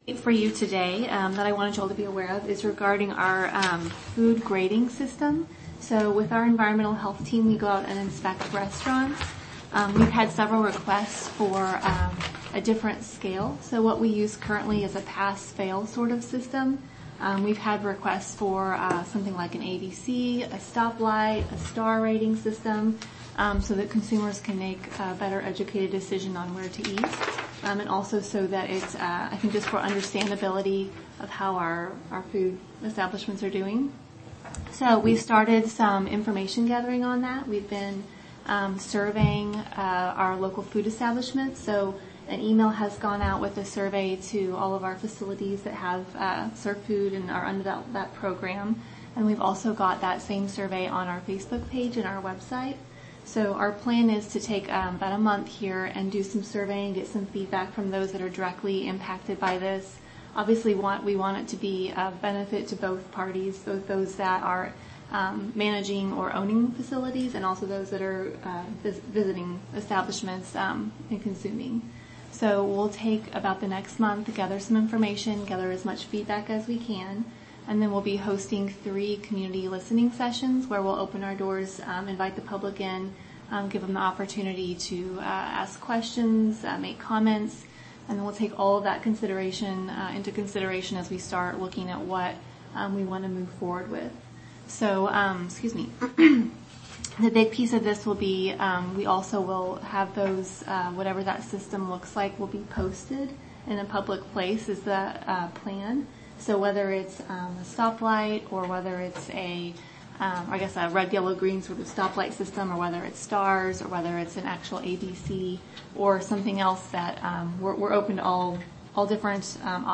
For you today that I wanted you all to be aware of is regarding our food grading system. So with our environmental health team, we go out and inspect restaurants. We've had several requests for a different scale. So what we use currently is a pass-fail sort of system. We've had requests for something like an ABC, a stoplight, a star rating system, so that consumers can make a better educated decision on where to eat. And also so that it's, I think just for understandability of how our food establishments are doing. So we've started some information gathering on that. We've been surveying our local food establishments. So an email has gone out with a survey to all of our facilities that have served food and are under that program. And we've also got that same survey on our Facebook page and our website. So our plan is to take about a month here and do some surveying, get some feedback from those that are directly impacted by this. Obviously, we want it to be a benefit to both parties, both those that are managing or owning facilities and also those that are visiting establishments and consuming. So we'll take about the next month to gather some information, gather as much feedback as we can, and then we'll be hosting 3 community listening sessions where we'll open our doors, invite the public in, give them the opportunity to ask questions, make comments, and then we'll take all of that into consideration as we start looking at what we want to move forward with. So, the big piece of this will be we also will have those, whatever that system looks like, will be posted in a public place is the plan. So whether it's a stoplight or whether it's a red, yellow, green sort of stoplight system, or whether it's stars, or whether it's an actual ABC or something else that we're open to all different